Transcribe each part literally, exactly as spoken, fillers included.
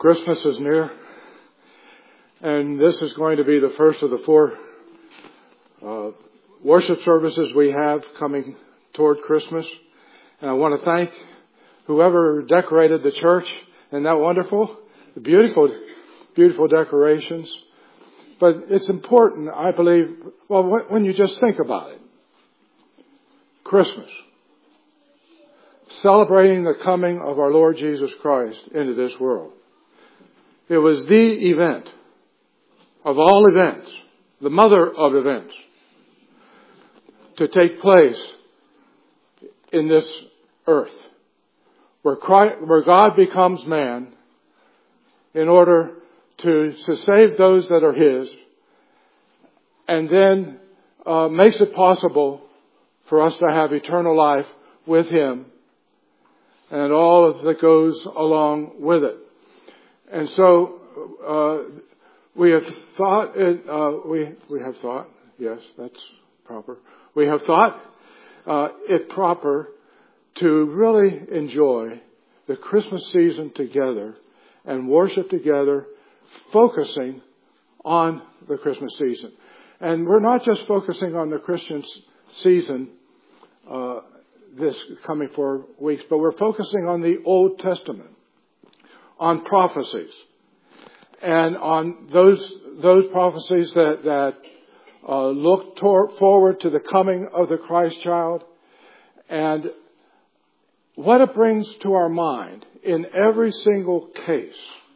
Christmas is near, and this is going to be the first of the four uh, worship services we have coming toward Christmas. And I want to thank whoever decorated the church. Isn't that wonderful? The beautiful, beautiful decorations. But it's important, I believe, well, when you just think about it. Christmas. Celebrating the coming of our Lord Jesus Christ into this world. It was the event of all events, the mother of events, to take place in this earth, where Christ, where God becomes man in order to, to save those that are His, and then uh, makes it possible for us to have eternal life with Him and all that goes along with it. And so uh, we have thought, it, uh, we we have thought, yes, that's proper. We have thought uh, it proper to really enjoy the Christmas season together and worship together, focusing on the Christmas season. And we're not just focusing on the Christian season uh, this coming four weeks, but we're focusing on the Old Testament, on prophecies, and on those those prophecies that that uh, look toward, forward to the coming of the Christ child, and what it brings to our mind in every single case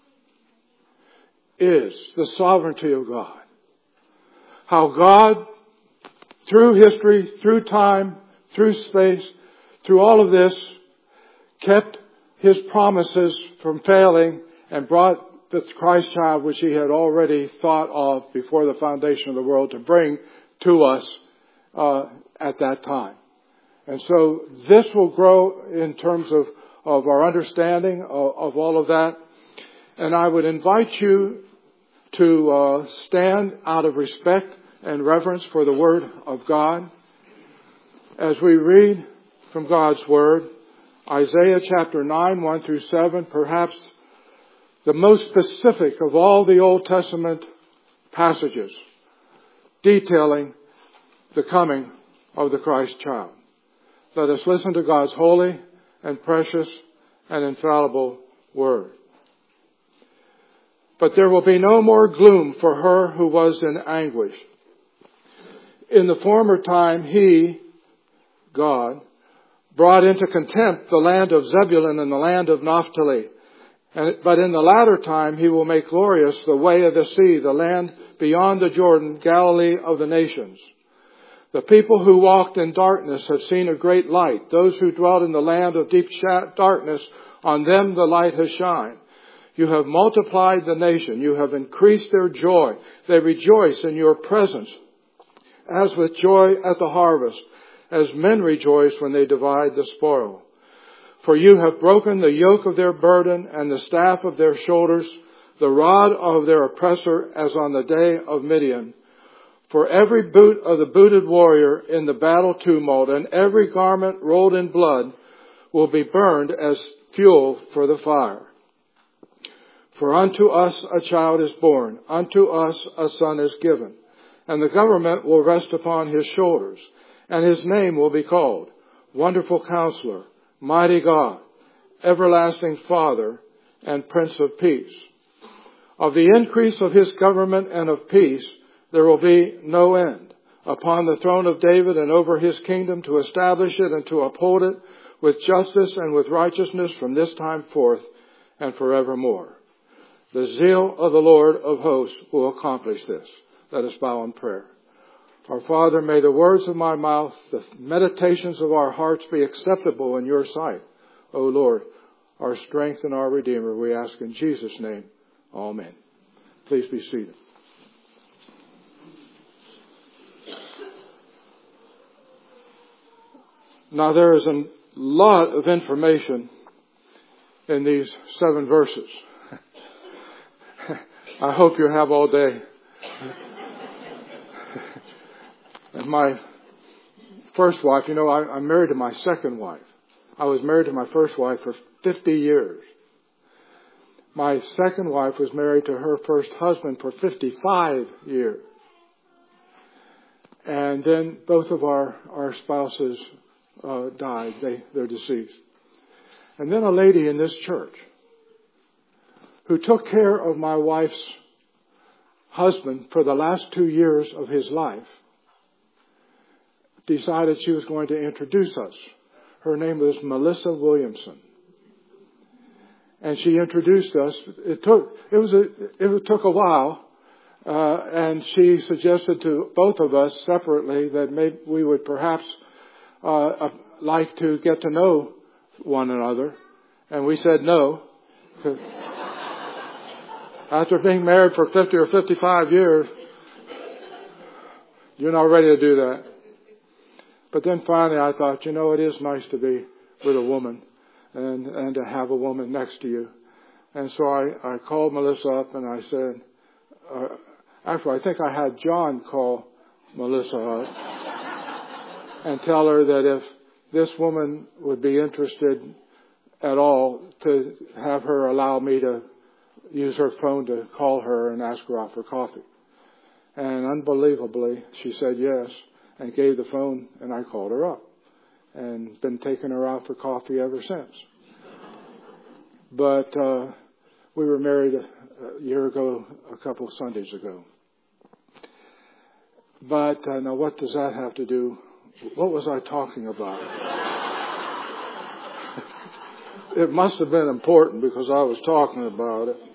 is the sovereignty of God. How God, through history, through time, through space, through all of this, kept His promises from failing and brought the Christ child, which He had already thought of before the foundation of the world, to bring to us uh, at that time. And so this will grow in terms of, of our understanding of, of all of that. And I would invite you to uh, stand out of respect and reverence for the Word of God as we read from God's Word, Isaiah chapter nine, one through seven, perhaps the most specific of all the Old Testament passages detailing the coming of the Christ child. Let us listen to God's holy and precious and infallible Word. But there will be no more gloom for her who was in anguish. In the former time, He, God, brought into contempt the land of Zebulun and the land of Naphtali. And, but in the latter time, He will make glorious the way of the sea, the land beyond the Jordan, Galilee of the nations. The people who walked in darkness have seen a great light. Those who dwelt in the land of deep darkness, on them the light has shined. You have multiplied the nation. You have increased their joy. They rejoice in your presence, as with joy at the harvest, as men rejoice when they divide the spoil. For you have broken the yoke of their burden and the staff of their shoulders, the rod of their oppressor, as on the day of Midian. For every boot of the booted warrior in the battle tumult and every garment rolled in blood will be burned as fuel for the fire. For unto us a child is born, unto us a son is given, and the government will rest upon His shoulders, and His name will be called Wonderful Counselor, Mighty God, Everlasting Father, and Prince of Peace. Of the increase of His government and of peace there will be no end, upon the throne of David and over His kingdom, to establish it and to uphold it with justice and with righteousness from this time forth and forevermore. The zeal of the Lord of hosts will accomplish this. Let us bow in prayer. Our Father, may the words of my mouth, the meditations of our hearts be acceptable in your sight. O Lord, our strength and our Redeemer, we ask in Jesus' name. Amen. Please be seated. Now there is a lot of information in these seven verses. I hope you have all day. And my first wife, you know, I, I'm married to my second wife. I was married to my first wife for fifty years. My second wife was married to her first husband for fifty-five years. And then both of our, our spouses uh, died. They, they're deceased. And then a lady in this church who took care of my wife's husband for the last two years of his life decided she was going to introduce us. Her name was Melissa Williamson. And she introduced us. It took, it was a, it took a while. Uh, and she suggested to both of us separately that maybe we would perhaps, uh, uh, like to get to know one another. And we said no. After being married for fifty or fifty-five years, you're not ready to do that. But then finally I thought, you know, it is nice to be with a woman and, and to have a woman next to you. And so I, I called Melissa up and I said, uh, actually I think I had John call Melissa up and tell her that if this woman would be interested at all, to have her allow me to use her phone to call her and ask her out for coffee. And unbelievably, she said yes and gave the phone, and I called her up and been taking her out for coffee ever since. But uh, we were married a, a year ago, a couple of Sundays ago. But uh, now what does that have to do? What was I talking about? It must have been important because I was talking about it.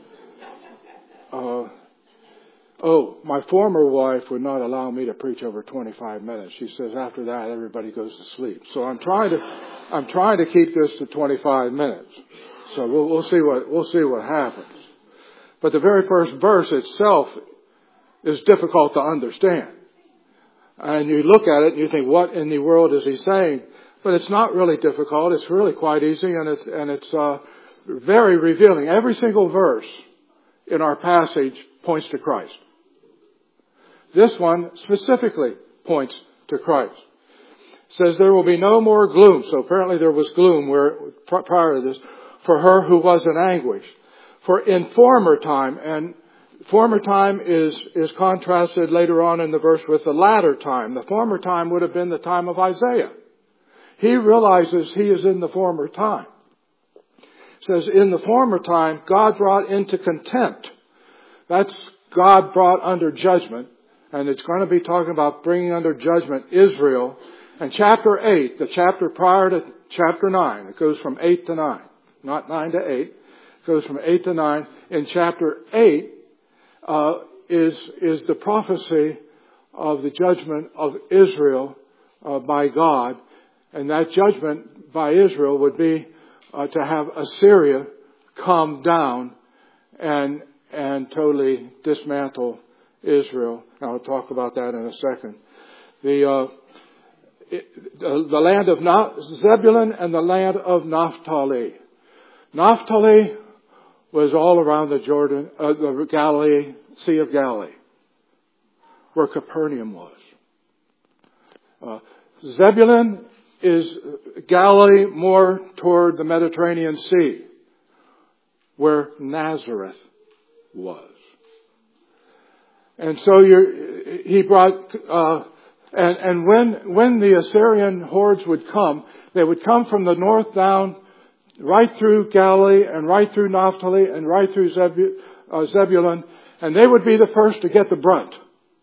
Uh, oh, my former wife would not allow me to preach over twenty-five minutes. She says after that everybody goes to sleep. So I'm trying to, I'm trying to keep this to twenty-five minutes. So we'll, we'll see what we'll see what happens. But the very first verse itself is difficult to understand, and you look at it and you think, what in the world is he saying? But it's not really difficult. It's really quite easy, and it's and it's uh, very revealing. Every single verse in our passage points to Christ. This one specifically points to Christ. It says there will be no more gloom. So apparently there was gloom where prior to this for her who was in anguish. For in former time, and former time is is contrasted later on in the verse with the latter time. The former time would have been the time of Isaiah. He realizes he is in the former time. It says, in the former time, God brought into contempt. That's God brought under judgment. And it's going to be talking about bringing under judgment Israel. And chapter eight, the chapter prior to chapter nine, it goes from eight to nine. Not nine to eight. It goes from eight to nine. In chapter eight uh, is, is the prophecy of the judgment of Israel uh, by God. And that judgment by Israel would be uh, to have Assyria come down and and totally dismantle Israel. And I'll talk about that in a second. The uh, it, the, the land of Na- Zebulun and the land of Naphtali. Naphtali was all around the Jordan, uh, the Galilee, Sea of Galilee, where Capernaum was. Uh, Zebulun is Galilee more toward the Mediterranean Sea, where Nazareth was. And so you're, he brought, uh, and, and when, when the Assyrian hordes would come, they would come from the north down, right through Galilee and right through Naphtali and right through Zebu, uh, Zebulun, and they would be the first to get the brunt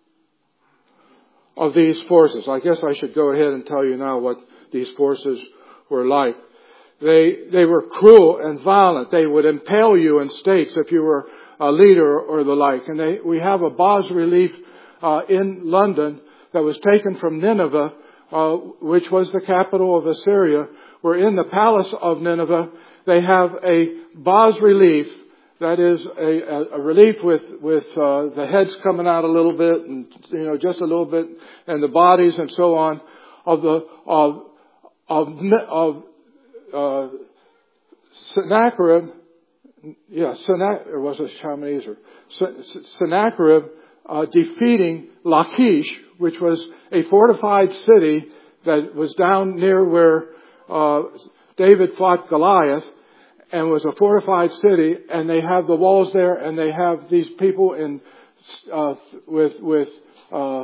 of these forces. I guess I should go ahead and tell you now what these forces were like. They they were cruel and violent. They would impale you in stakes if you were a leader or the like. And they, we have a bas-relief uh, in London that was taken from Nineveh, uh, which was the capital of Assyria, where in the palace of Nineveh they have a bas-relief, that is a, a, a relief with with uh, the heads coming out a little bit, and you know just a little bit, and the bodies and so on of the of of of uh, Sennacherib. Yeah, Sennacherib, or was it Shalmaneser? Sennacherib uh, defeating Lachish, which was a fortified city that was down near where uh, David fought Goliath, and was a fortified city, and they have the walls there, and they have these people in uh, with with uh,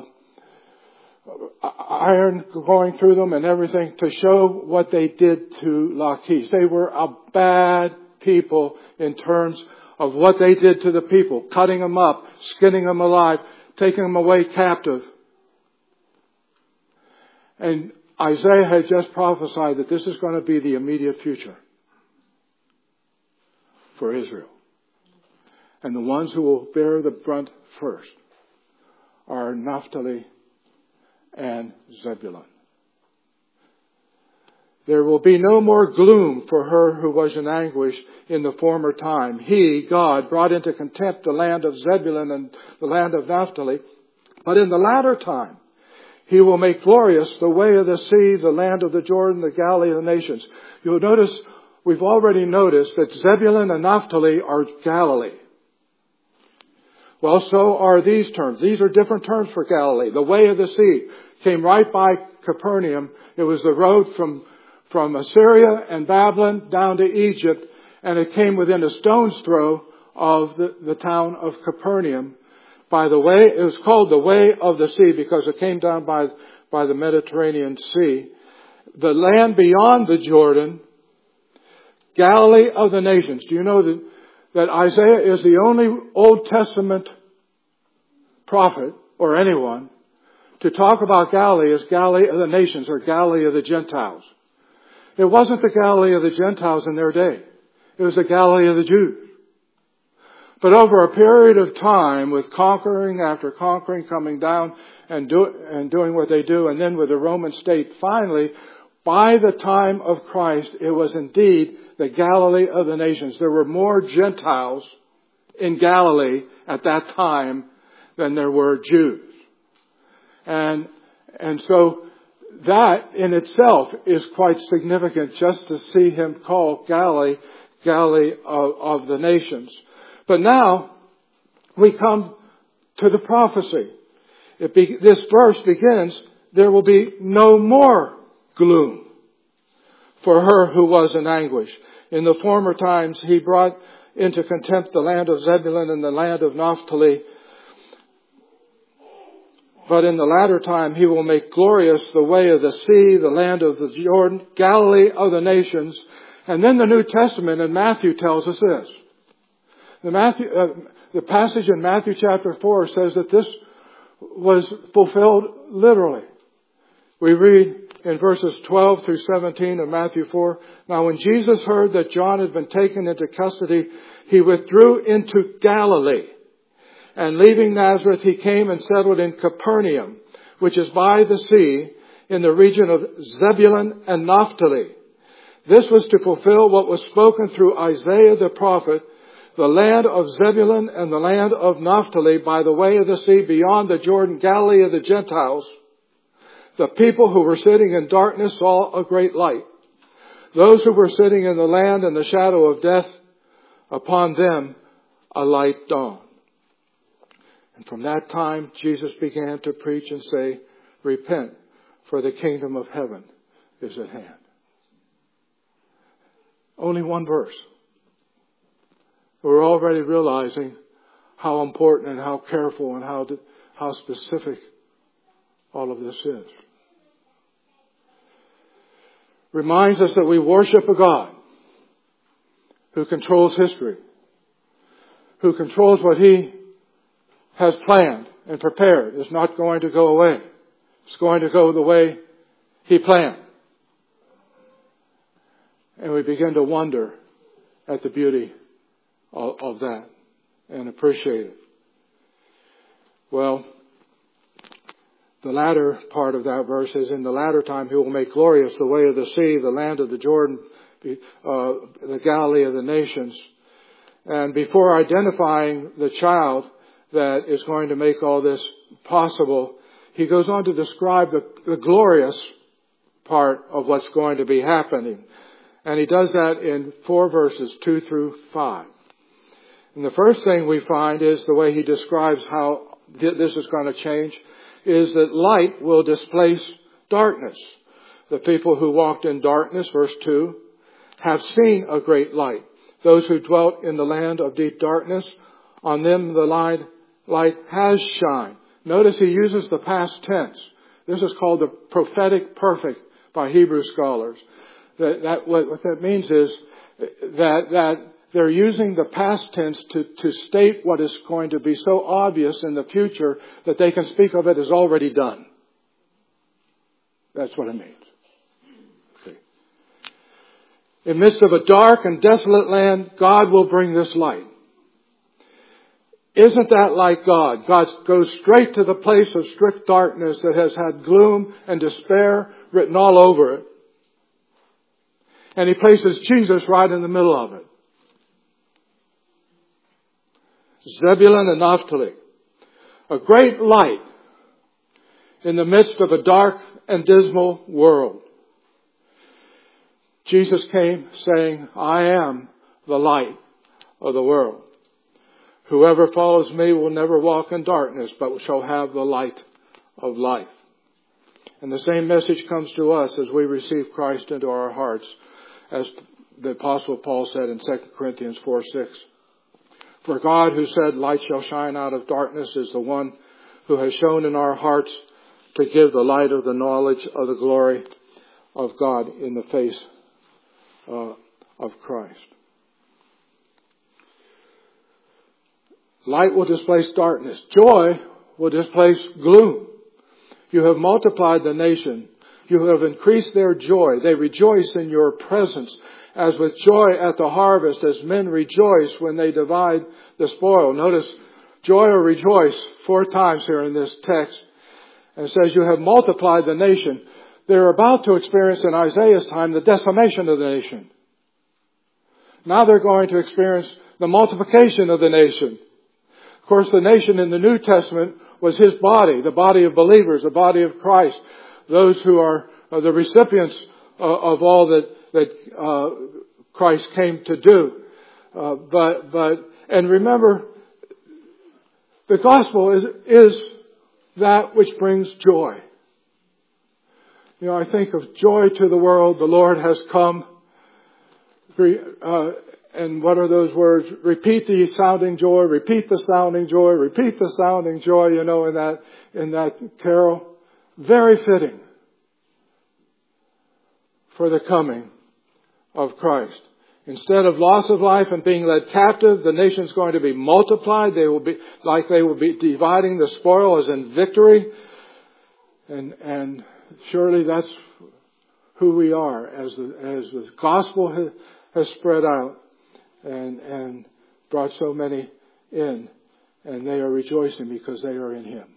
iron going through them and everything to show what they did to Lachish. They were a bad people in terms of what they did to the people, cutting them up, skinning them alive, taking them away captive. And Isaiah had just prophesied that this is going to be the immediate future for Israel. And the ones who will bear the brunt first are Naphtali and Zebulun. There will be no more gloom for her who was in anguish in the former time. He, God, brought into contempt the land of Zebulun and the land of Naphtali. But in the latter time, He will make glorious the way of the sea, the land of the Jordan, the Galilee of the nations. You'll notice, we've already noticed that Zebulun and Naphtali are Galilee. Well, so are these terms. These are different terms for Galilee. The way of the sea came right by Capernaum. It was the road from, from Assyria and Babylon down to Egypt, and it came within a stone's throw of the, the town of Capernaum. By the way, it was called the way of the sea because it came down by, by the Mediterranean Sea. The land beyond the Jordan, Galilee of the nations. Do you know that, that Isaiah is the only Old Testament prophet, or anyone, to talk about Galilee as Galilee of the nations or Galilee of the Gentiles? It wasn't the Galilee of the Gentiles in their day. It was the Galilee of the Jews. But over a period of time, with conquering after conquering, coming down and, do, and doing what they do, and then with the Roman state, finally, by the time of Christ, it was indeed the Galilee of the nations. There were more Gentiles in Galilee at that time than there were Jews. And, and so that in itself is quite significant, just to see him call Galilee, Galilee of, of the nations. But now we come to the prophecy. It be, this verse begins, there will be no more gloom for her who was in anguish. In the former times he brought into contempt the land of Zebulun and the land of Naphtali. But in the latter time he will make glorious the way of the sea, the land of the Jordan, Galilee of the nations. And then the New Testament in Matthew tells us this. The, Matthew, uh, the passage in Matthew chapter four says that this was fulfilled literally. We read in verses twelve through seventeen of Matthew four, "Now when Jesus heard that John had been taken into custody, he withdrew into Galilee. And leaving Nazareth, he came and settled in Capernaum, which is by the sea, in the region of Zebulun and Naphtali. This was to fulfill what was spoken through Isaiah the prophet, the land of Zebulun and the land of Naphtali by the way of the sea beyond the Jordan, Galilee of the Gentiles. The people who were sitting in darkness saw a great light. Those who were sitting in the land and the shadow of death, upon them a light dawned." And from that time, Jesus began to preach and say, "Repent, for the kingdom of heaven is at hand." Only one verse. We're already realizing how important and how careful and how how specific all of this is. Reminds us that we worship a God who controls history, who controls what He has planned and prepared. It's not going to go away. It's going to go the way He planned. And we begin to wonder at the beauty of, of that and appreciate it. Well, the latter part of that verse is, "In the latter time he will make glorious the way of the sea, the land of the Jordan, uh, the Galilee of the nations." And before identifying the child that is going to make all this possible, he goes on to describe the, the glorious part of what's going to be happening. And he does that in four verses, two through five. And the first thing we find is the way he describes how this is going to change is that light will displace darkness. The people who walked in darkness, verse two, have seen a great light. those who dwelt in the land of deep darkness. On them the light, light has shined. Notice he uses the past tense. This is called the prophetic perfect by Hebrew scholars. That, that what, what that means is that that they're using the past tense to, to state what is going to be so obvious in the future that they can speak of it as already done. That's what it means. Okay. In the midst of a dark and desolate land, God will bring this light. Isn't that like God? God goes straight to the place of strict darkness that has had gloom and despair written all over it. And He places Jesus right in the middle of it. Zebulun and Naphtali. A great light in the midst of a dark and dismal world. Jesus came saying, I am the light of the world. Whoever follows me will never walk in darkness, but shall have the light of life. And the same message comes to us as we receive Christ into our hearts, as the Apostle Paul said in Second Corinthians four six. For God, who said, light shall shine out of darkness, is the one who has shown in our hearts to give the light of the knowledge of the glory of God in the face uh, of Christ. Light will displace darkness. Joy will displace gloom. You have multiplied the nation. You have increased their joy. They rejoice in your presence, as with joy at the harvest, as men rejoice when they divide the spoil. Notice joy or rejoice four times here in this text. And it says you have multiplied the nation. They're about to experience in Isaiah's time the decimation of the nation. Now they're going to experience the multiplication of the nation. Of course, the nation in the New Testament was His body, the body of believers, the body of Christ, those who are the recipients of all that that uh, Christ came to do. Uh, but but and remember, the gospel is is that which brings joy. You know, I think of joy to the world. The Lord has come. Uh, And what are those words? Repeat the sounding joy, repeat the sounding joy, repeat the sounding joy, you know, in that, in that carol. Very fitting for the coming of Christ. Instead of loss of life and being led captive, the nation's going to be multiplied. They will be, like they will be dividing the spoil as in victory. And, and surely that's who we are as the, as the gospel has, has spread out. And, and brought so many in. And they are rejoicing because they are in Him.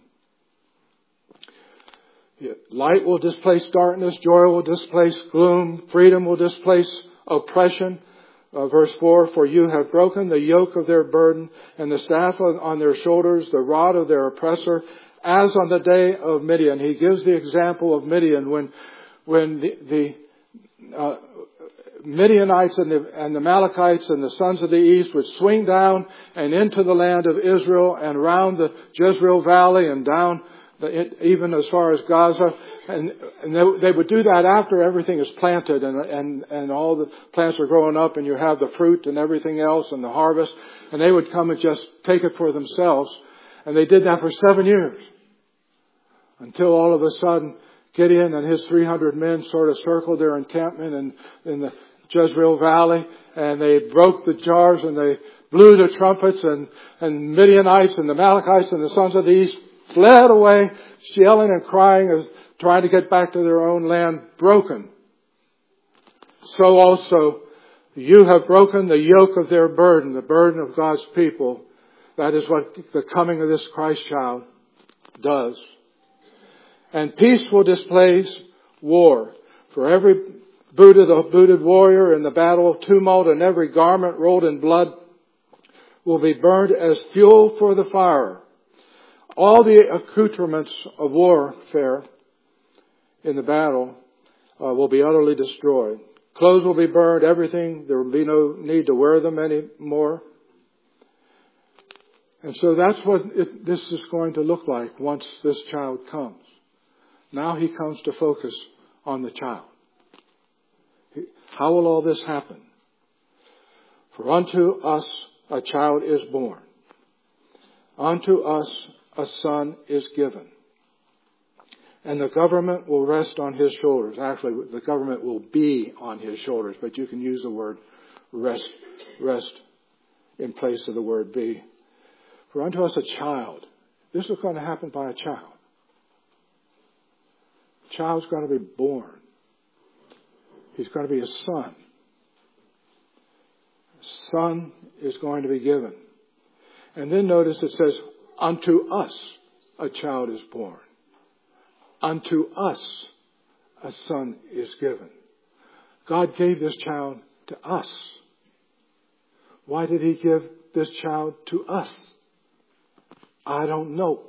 Yeah. Light will displace darkness. Joy will displace gloom. Freedom will displace oppression. Uh, verse four, for you have broken the yoke of their burden and the staff on, on their shoulders, the rod of their oppressor, as on the day of Midian. He gives the example of Midian when, when the, the uh, Midianites and the, and the Amalekites and the sons of the east would swing down and into the land of Israel and around the Jezreel Valley and down the, even as far as Gaza. And, and they, they would do that after everything is planted and, and, and all the plants are growing up and you have the fruit and everything else and the harvest. And they would come and just take it for themselves. And they did that for seven years. Until all of a sudden Gideon and his three hundred men sort of circled their encampment in, in the Jezreel Valley, and they broke the jars and they blew the trumpets, and, and Midianites and the Amalekites and the sons of the east fled away, yelling and crying as trying to get back to their own land broken. So also you have broken the yoke of their burden, the burden of God's people. That is what the coming of this Christ child does. And peace will displace war. For every booted, a booted warrior in the battle of tumult and every garment rolled in blood will be burned as fuel for the fire. All the accoutrements of warfare in the battle uh, will be utterly destroyed. Clothes will be burned, everything. There will be no need to wear them anymore. And so that's what it, this is going to look like once this child comes. Now He comes to focus on the child. How will all this happen? For unto us a child is born. Unto us a son is given. And the government will rest on his shoulders. Actually, the government will be on his shoulders, but you can use the word rest, rest in place of the word be. For unto us a child. This is going to happen by a child. A child's going to be born. He's going to be a son. A son is going to be given. And then notice it says, unto us a child is born. Unto us a son is given. God gave this child to us. Why did he give this child to us? I don't know.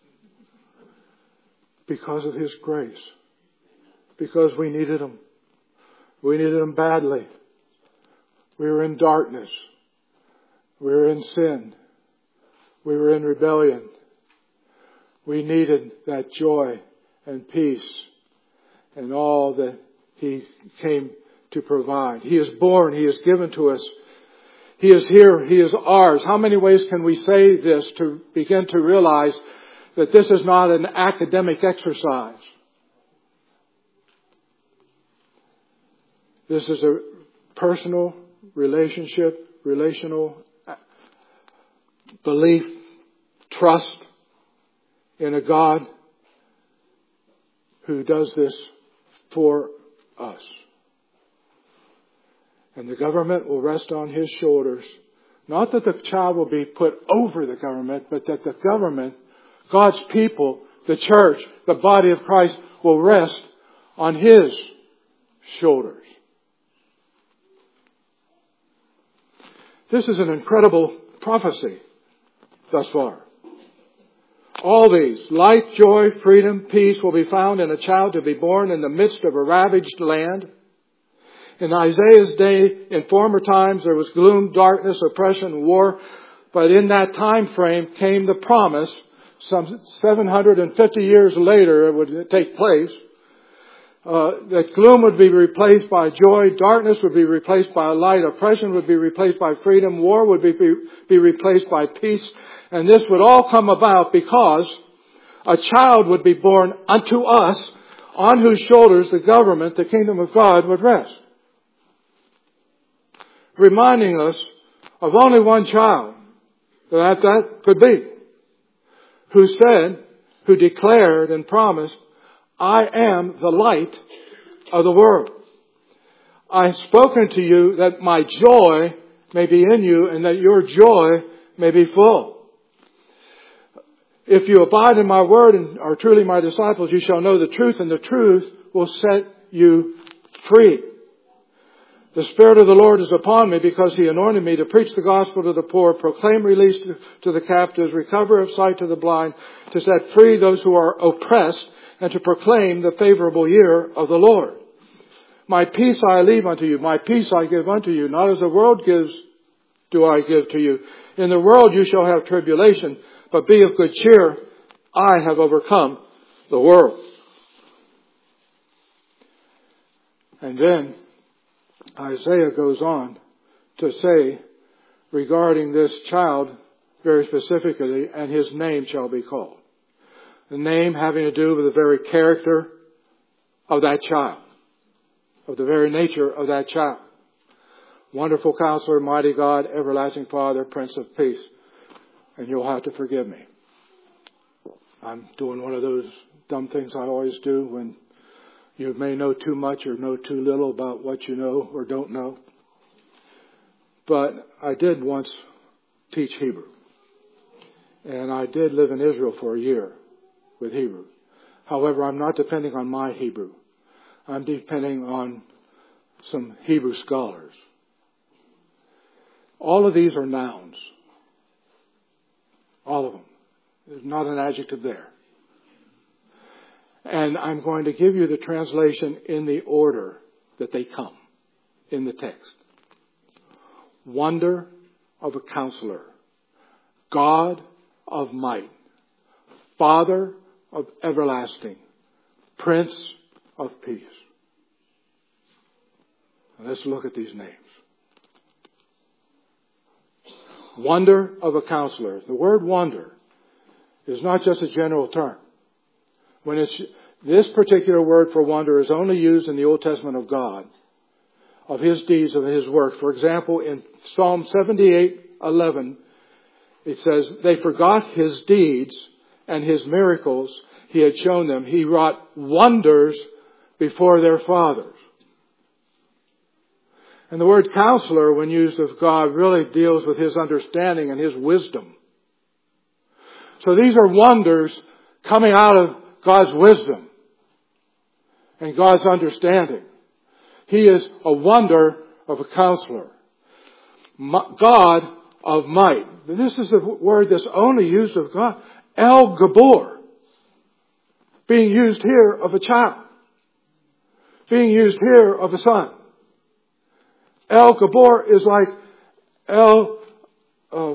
Because of his grace. Because we needed him. We needed him badly. We were in darkness. We were in sin. We were in rebellion. We needed that joy and peace and all that he came to provide. He is born. He is given to us. He is here. He is ours. How many ways can we say this to begin to realize that this is not an academic exercise? This is a personal relationship, relational belief, trust in a God who does this for us. And the government will rest on his shoulders. Not that the child will be put over the government, but that the government, God's people, the church, the body of Christ, will rest on his shoulders. This is an incredible prophecy thus far. All these, light, joy, freedom, peace, will be found in a child to be born in the midst of a ravaged land. In Isaiah's day, in former times, there was gloom, darkness, oppression, war. But in that time frame came the promise, some seven hundred fifty years later it would take place, uh, that gloom would be replaced by joy, darkness would be replaced by light, oppression would be replaced by freedom, war would be, be, be replaced by peace. And this would all come about because a child would be born unto us, on whose shoulders the government, the kingdom of God, would rest. Reminding us of only one child that that could be, who said, who declared and promised, I am the light of the world. I have spoken to you that my joy may be in you and that your joy may be full. If you abide in my word and are truly my disciples, you shall know the truth, and the truth will set you free. The Spirit of the Lord is upon me because he anointed me to preach the gospel to the poor, proclaim release to the captives, recover of sight to the blind, to set free those who are oppressed, and to proclaim the favorable year of the Lord. My peace I leave unto you. My peace I give unto you. Not as the world gives do I give to you. In the world you shall have tribulation, but be of good cheer. I have overcome the world. And then Isaiah goes on to say regarding this child very specifically, and his name shall be called. The name having to do with the very character of that child, of the very nature of that child. Wonderful Counselor, Mighty God, Everlasting Father, Prince of Peace. And you'll have to forgive me. I'm doing one of those dumb things I always do when you may know too much or know too little about what you know or don't know. But I did once teach Hebrew. And I did live in Israel for a year with Hebrew. However, I'm not depending on my Hebrew. I'm depending on some Hebrew scholars. All of these are nouns. All of them. There's not an adjective there. And I'm going to give you the translation in the order that they come in the text. Wonder of a Counselor. God of might. Father of everlasting. Prince of peace. Now let's look at these names. Wonder of a counselor. The word wonder is not just a general term. When it's, this particular word for wonder is only used in the Old Testament of God, of His deeds, of His work. For example, in Psalm seventy-eight eleven, it says, they forgot His deeds and His miracles He had shown them. He wrought wonders before their fathers. And the word counselor, when used of God, really deals with His understanding and His wisdom. So these are wonders coming out of God's wisdom and God's understanding. He is a wonder of a counselor. God of might. This is the word that's only used of God. El Gabor. Being used here of a child. Being used here of a son. El Gabor is like El uh,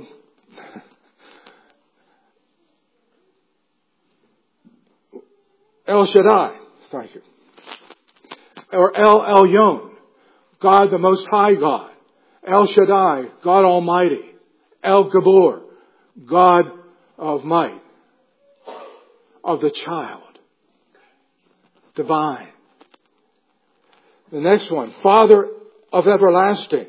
El Shaddai. Thank you. Or El Elyon. God the Most High God. El Shaddai. God Almighty. El Gabor. God of might. Of the child. Divine. The next one. Father of everlasting.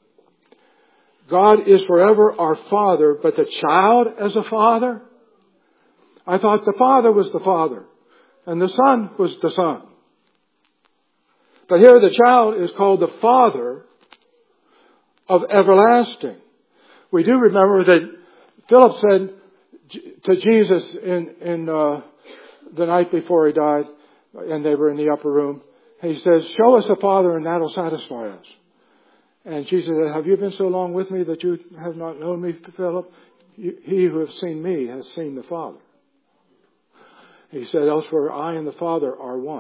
God is forever our Father, but the child as a father? I thought the Father was the Father, and the Son was the Son. But here the child is called the Father of everlasting. We do remember that Philip said to Jesus in, in uh, the night before he died, and they were in the upper room, he says, show us the Father and that'll satisfy us. And Jesus said, have you been so long with me that you have not known me, Philip? He who has seen me has seen the Father. He said, elsewhere, I and the Father are one.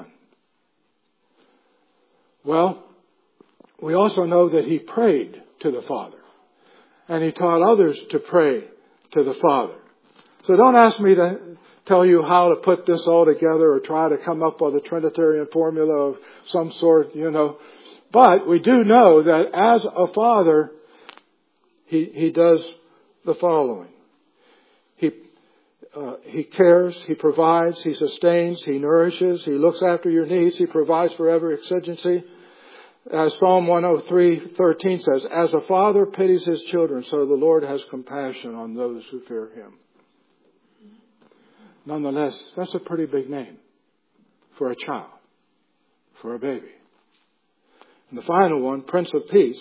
Well, we also know that He prayed to the Father. And He taught others to pray to the Father. So don't ask me to tell you how to put this all together or try to come up with a Trinitarian formula of some sort, you know. But we do know that as a Father, He, he does the following. He, uh, he cares, He provides, He sustains, He nourishes, He looks after your needs, He provides for every exigency. As Psalm one oh three thirteen says, as a father pities his children, so the Lord has compassion on those who fear Him. Nonetheless, that's a pretty big name for a child, for a baby. And the final one, Prince of Peace.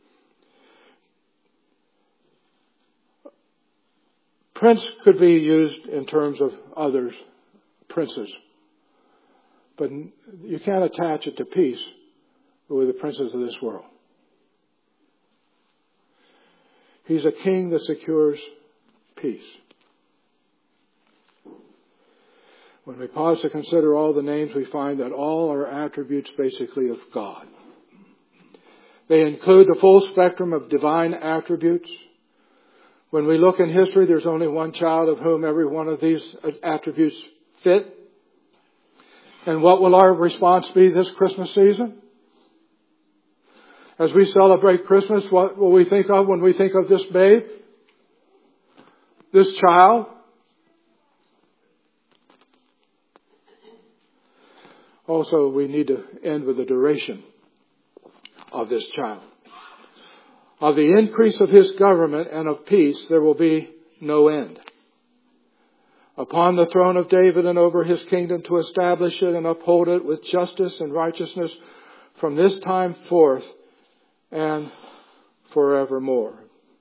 Prince could be used in terms of others, princes. But you can't attach it to peace with the princes of this world. He's a king that secures peace. When we pause to consider all the names, we find that all are attributes basically of God. They include the full spectrum of divine attributes. When we look in history, there's only one child of whom every one of these attributes fit. And what will our response be this Christmas season? As we celebrate Christmas, what will we think of when we think of this babe? This child? Also, we need to end with the duration of this child. Of the increase of His government and of peace, there will be no end. Upon the throne of David and over His kingdom, to establish it and uphold it with justice and righteousness from this time forth and forevermore.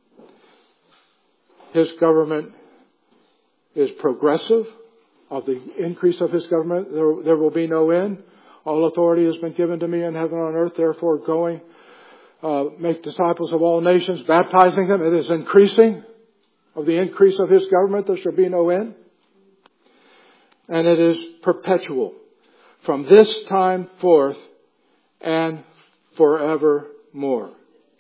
His government is progressive. Of the increase of His government, there, there will be no end. All authority has been given to me in heaven and on earth. Therefore, going, uh, make disciples of all nations, baptizing them. It is increasing. Of the increase of His government, there shall be no end. And it is perpetual. From this time forth and forevermore.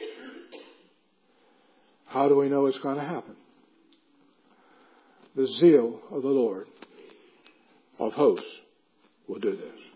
How do we know it's going to happen? The zeal of the Lord of hosts will do this.